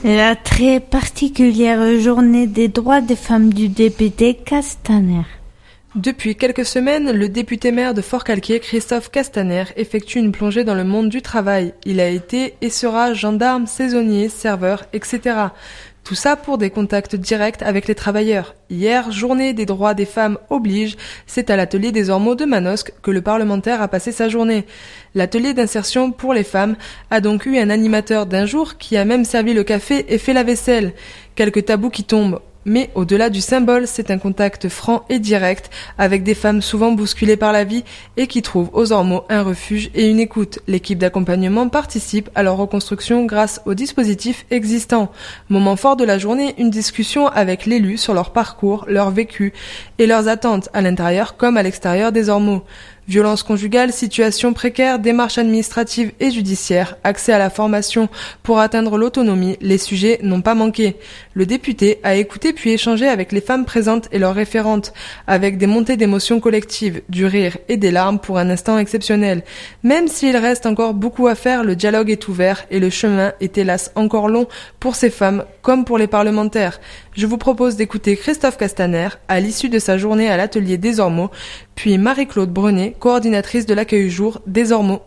La très particulière journée des droits des femmes du député Castaner. Depuis quelques semaines, le député-maire de Forcalquier, Christophe Castaner, effectue une plongée dans le monde du travail. Il a été et sera gendarme, saisonnier, serveur, etc. Tout ça pour des contacts directs avec les travailleurs. Hier, journée des droits des femmes oblige, c'est à l'atelier des Ormeaux de Manosque que le parlementaire a passé sa journée. L'atelier d'insertion pour les femmes a donc eu un animateur d'un jour qui a même servi le café et fait la vaisselle. Quelques tabous qui tombent. Mais au-delà du symbole, c'est un contact franc et direct avec des femmes souvent bousculées par la vie et qui trouvent aux Ormeaux un refuge et une écoute. L'équipe d'accompagnement participe à leur reconstruction grâce aux dispositifs existants. Moment fort de la journée, une discussion avec l'élu sur leur parcours, leur vécu et leurs attentes à l'intérieur comme à l'extérieur des Ormeaux. Violence conjugale, situation précaire, démarches administratives et judiciaires, accès à la formation pour atteindre l'autonomie, les sujets n'ont pas manqué. Le député a écouté puis échangé avec les femmes présentes et leurs référentes, avec des montées d'émotions collectives, du rire et des larmes pour un instant exceptionnel. Même s'il reste encore beaucoup à faire, le dialogue est ouvert et le chemin est hélas encore long pour ces femmes comme pour les parlementaires. Je vous propose d'écouter Christophe Castaner à l'issue de sa journée à l'atelier des Ormeaux, puis Marie-Claude Brenet, coordinatrice de l'accueil jour des Ormeaux.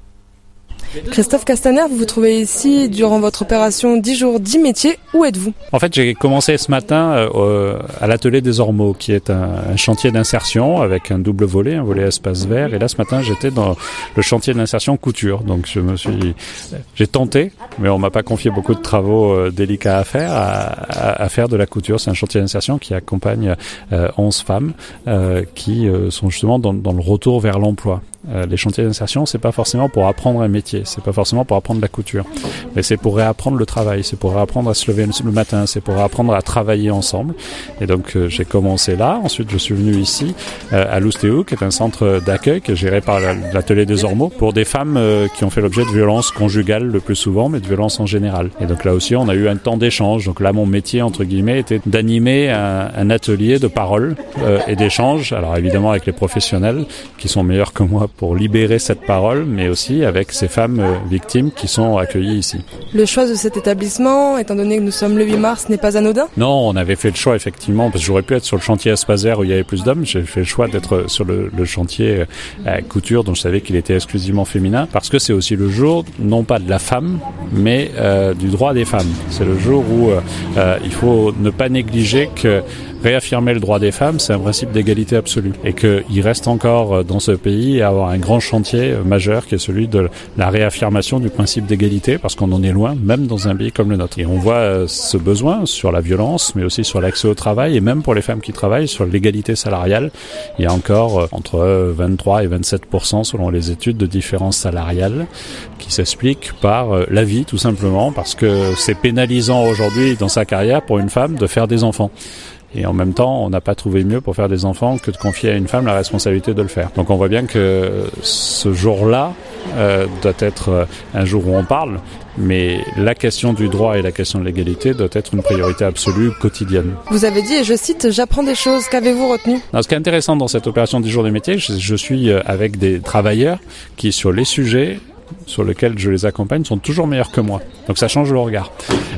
Christophe Castaner, vous vous trouvez ici durant votre opération 10 jours 10 métiers. Où êtes-vous ? En fait, j'ai commencé ce matin à l'atelier des Ormeaux, qui est un chantier d'insertion avec un double volet, un volet espace vert. Et là, ce matin, j'étais dans le chantier d'insertion couture. Donc, j'ai tenté, mais on m'a pas confié beaucoup de travaux délicats à faire de la couture. C'est un chantier d'insertion qui accompagne 11 femmes qui sont justement dans le retour vers l'emploi. Les chantiers d'insertion, c'est pas forcément pour apprendre un métier, c'est pas forcément pour apprendre la couture, mais c'est pour réapprendre le travail, c'est pour réapprendre à se lever le matin, c'est pour réapprendre à travailler ensemble. Et donc j'ai commencé là, ensuite je suis venu ici à Loustéou, qui est un centre d'accueil que géré par l'atelier des Ormeaux pour des femmes qui ont fait l'objet de violences conjugales le plus souvent, mais de violences en général. Et donc là aussi on a eu un temps d'échange. Donc là mon métier entre guillemets était d'animer un atelier de parole et d'échange. Alors évidemment avec les professionnels qui sont meilleurs que moi pour libérer cette parole, mais aussi avec ces femmes victimes qui sont accueillies ici. Le choix de cet établissement, étant donné que nous sommes le 8 mars, n'est pas anodin ? Non, on avait fait le choix effectivement, parce que j'aurais pu être sur le chantier espace vert où il y avait plus d'hommes. J'ai fait le choix d'être sur le chantier couture, dont je savais qu'il était exclusivement féminin, parce que c'est aussi le jour, non pas de la femme, mais du droit des femmes. C'est le jour où il faut ne pas négliger que réaffirmer le droit des femmes, c'est un principe d'égalité absolue. Et qu'il reste encore dans ce pays à avoir un grand chantier majeur qui est celui de la réaffirmation du principe d'égalité, parce qu'on en est loin, même dans un pays comme le nôtre. Et on voit ce besoin sur la violence, mais aussi sur l'accès au travail, et même pour les femmes qui travaillent, sur l'égalité salariale. Il y a encore entre 23 et 27% selon les études de différence salariale qui s'expliquent par la vie, tout simplement, parce que c'est pénalisant aujourd'hui dans sa carrière pour une femme de faire des enfants. Et en même temps, on n'a pas trouvé mieux pour faire des enfants que de confier à une femme la responsabilité de le faire. Donc on voit bien que ce jour-là doit être un jour où on parle, mais la question du droit et la question de l'égalité doit être une priorité absolue quotidienne. Vous avez dit, et je cite, « J'apprends des choses ». Qu'avez-vous retenu ? Alors, ce qui est intéressant dans cette opération 10 jours des métiers, je suis avec des travailleurs qui, sur les sujets sur lesquels je les accompagne, sont toujours meilleurs que moi. Donc ça change le regard.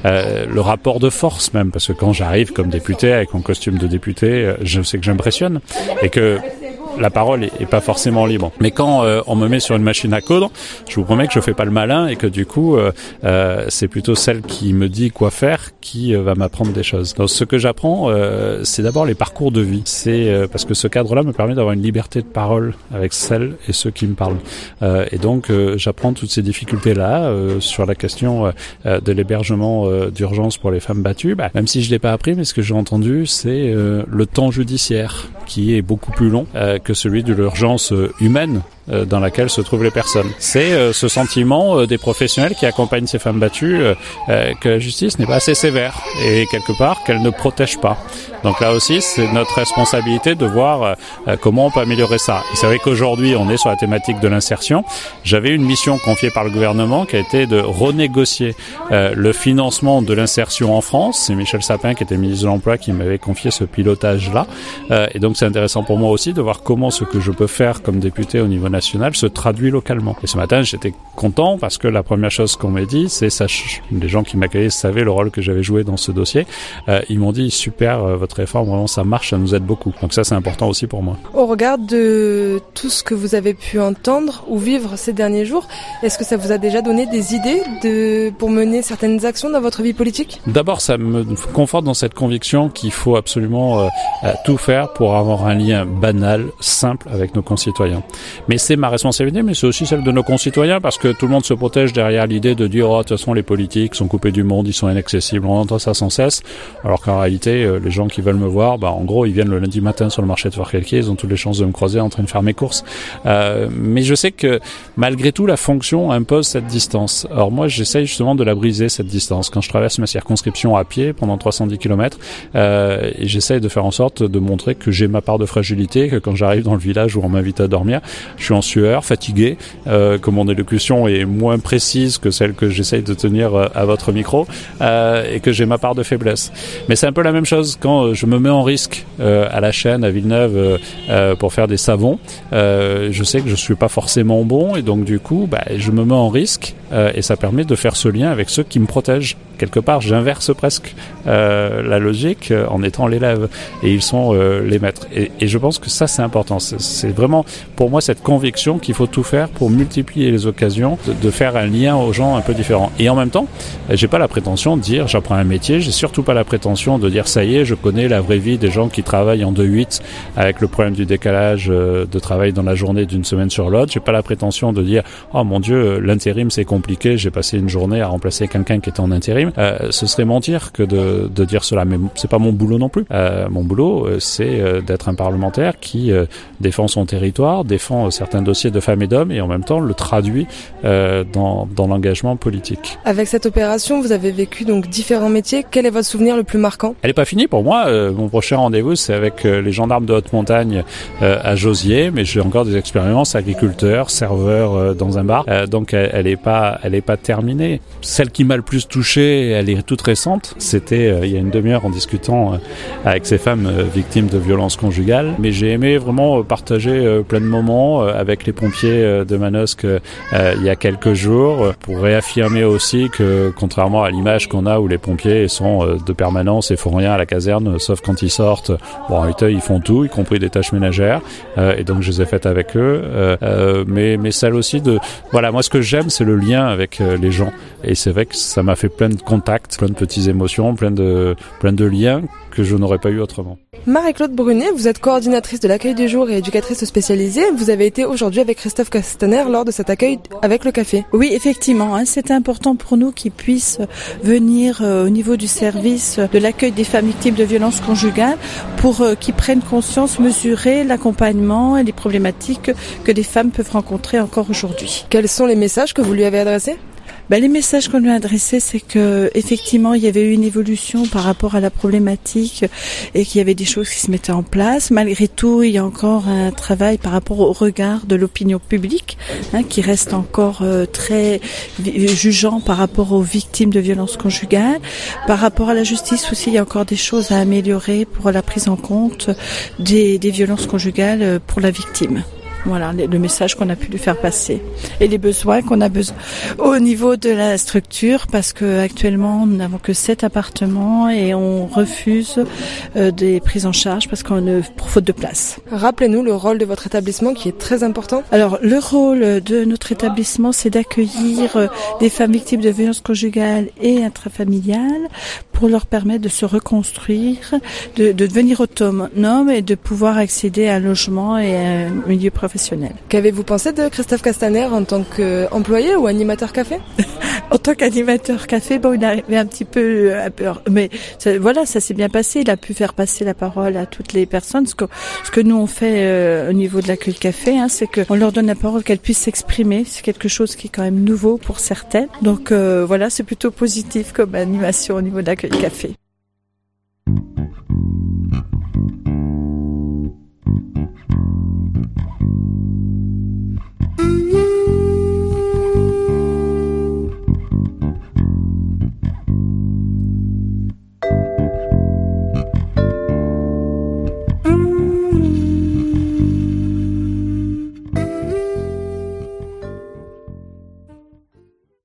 Le rapport de force même, parce que quand j'arrive comme député, avec mon costume de député, je sais que j'impressionne et que la parole est pas forcément libre. Mais quand on me met sur une machine à coudre, je vous promets que je fais pas le malin et que du coup, c'est plutôt celle qui me dit quoi faire qui va m'apprendre des choses. Donc ce que j'apprends, c'est d'abord les parcours de vie. C'est parce que ce cadre-là me permet d'avoir une liberté de parole avec celles et ceux qui me parlent. Et donc j'apprends toutes ces difficultés-là sur la question de l'hébergement d'urgence pour les femmes battues. Même si je l'ai pas appris, mais ce que j'ai entendu, c'est le temps judiciaire qui est beaucoup plus long que celui de l'urgence humaine dans laquelle se trouvent les personnes. C'est ce sentiment des professionnels qui accompagnent ces femmes battues que la justice n'est pas assez sévère et quelque part qu'elle ne protège pas. Donc là aussi, c'est notre responsabilité de voir comment on peut améliorer ça. Et c'est vrai qu'aujourd'hui, on est sur la thématique de l'insertion. J'avais une mission confiée par le gouvernement qui a été de renégocier le financement de l'insertion en France. C'est Michel Sapin, qui était ministre de l'Emploi, qui m'avait confié ce pilotage-là. Et donc c'est intéressant pour moi aussi de voir comment ce que je peux faire comme député au niveau national national se traduit localement. Et ce matin, j'étais content parce que la première chose qu'on m'a dit, c'est les gens qui m'accueillaient savaient le rôle que j'avais joué dans ce dossier. Ils m'ont dit super, votre réforme, vraiment ça marche, ça nous aide beaucoup. Donc ça, c'est important aussi pour moi. Au regard de tout ce que vous avez pu entendre ou vivre ces derniers jours, est-ce que ça vous a déjà donné des idées pour mener certaines actions dans votre vie politique ? D'abord, ça me conforte dans cette conviction qu'il faut absolument tout faire pour avoir un lien banal, simple avec nos concitoyens. Mais c'est ma responsabilité, mais c'est aussi celle de nos concitoyens parce que tout le monde se protège derrière l'idée de dire de toute façon les politiques sont coupés du monde, ils sont inaccessibles, on entend ça sans cesse, alors qu'en réalité les gens qui veulent me voir, en gros ils viennent le lundi matin sur le marché de Forcalquier, ils ont toutes les chances de me croiser en train de faire mes courses. Mais je sais que malgré tout la fonction impose cette distance. Alors moi j'essaye justement de la briser cette distance. Quand je traverse ma circonscription à pied pendant 310 km, et j'essaye de faire en sorte de montrer que j'ai ma part de fragilité, que quand j'arrive dans le village où on m'invite à dormir, je suis en sueur, fatigué, que mon élocution est moins précise que celle que j'essaye de tenir à votre micro, et que j'ai ma part de faiblesse. Mais c'est un peu la même chose quand je me mets en risque à la chaîne, à Villeneuve, pour faire des savons. Je sais que je suis pas forcément bon et donc du coup, je me mets en risque et ça permet de faire ce lien avec ceux qui me protègent. Quelque part, j'inverse presque la logique en étant l'élève et ils sont les maîtres. Et je pense que ça, c'est important. C'est vraiment, pour moi, cette conviction qu'il faut tout faire pour multiplier les occasions de faire un lien aux gens un peu différents. Et en même temps, j'ai pas la prétention de dire j'apprends un métier, j'ai surtout pas la prétention de dire ça y est, je connais la vraie vie des gens qui travaillent en 2-8 avec le problème du décalage de travail dans la journée d'une semaine sur l'autre. J'ai pas la prétention de dire oh mon Dieu, l'intérim c'est compliqué, j'ai passé une journée à remplacer quelqu'un qui était en intérim. Ce serait mentir que de dire cela, mais c'est pas mon boulot non plus. Mon boulot, c'est d'être un parlementaire qui défend son territoire, défend certains dossiers de femmes et d'hommes et en même temps le traduit dans l'engagement politique. Avec cette opération, vous avez vécu donc différents métiers. Quel est votre souvenir le plus marquant ? Elle n'est pas finie pour moi. Mon prochain rendez-vous, c'est avec les gendarmes de haute montagne à Josier, mais j'ai encore des expériences agriculteur, serveur dans un bar. Donc elle est pas terminée. Celle qui m'a le plus touché, elle est toute récente. C'était il y a une demi-heure en discutant avec ces femmes victimes de violences conjugales. Mais j'ai aimé vraiment partager plein de moments avec les pompiers de Manosque il y a quelques jours pour réaffirmer aussi que contrairement à l'image qu'on a où les pompiers sont de permanence et font rien à la caserne sauf quand ils sortent, en Auteuil ils font tout y compris des tâches ménagères et donc je les ai faites avec eux mais celle aussi de voilà, moi ce que j'aime c'est le lien avec les gens et c'est vrai que ça m'a fait plein de contacts, plein de petites émotions, plein de liens que je n'aurais pas eu autrement. Marie-Claude Brunet, vous êtes coordinatrice de l'accueil du jour et éducatrice spécialisée. Vous avez été aujourd'hui avec Christophe Castaner lors de cet accueil avec le café. Oui, effectivement, c'est important pour nous qu'ils puissent venir au niveau du service de l'accueil des femmes victimes de violences conjugales pour qu'ils prennent conscience, mesurer l'accompagnement et les problématiques que les femmes peuvent rencontrer encore aujourd'hui. Quels sont les messages que vous lui avez adressés ? Les messages qu'on lui a adressés, c'est que effectivement il y avait eu une évolution par rapport à la problématique et qu'il y avait des choses qui se mettaient en place. Malgré tout, il y a encore un travail par rapport au regard de l'opinion publique qui reste encore très jugeant par rapport aux victimes de violences conjugales. Par rapport à la justice aussi, il y a encore des choses à améliorer pour la prise en compte des violences conjugales pour la victime. Voilà le message qu'on a pu lui faire passer et les besoins qu'on a besoin au niveau de la structure parce que actuellement nous n'avons que 7 appartements et on refuse des prises en charge parce pour faute de place. Rappelez-nous le rôle de votre établissement qui est très important. Alors le rôle de notre établissement c'est d'accueillir des femmes victimes de violences conjugales et intrafamiliales pour leur permettre de se reconstruire, de devenir autonomes et de pouvoir accéder à un logement et à un milieu professionnel. Qu'avez-vous pensé de Christophe Castaner en tant qu'employé ou animateur café ? En tant qu'animateur café, il arrivait un petit peu à peur. Mais ça s'est bien passé. Il a pu faire passer la parole à toutes les personnes. Ce que nous on fait au niveau de l'accueil café, c'est qu'on leur donne la parole, qu'elles puissent s'exprimer. C'est quelque chose qui est quand même nouveau pour certaines. Donc c'est plutôt positif comme animation au niveau de l'accueil café.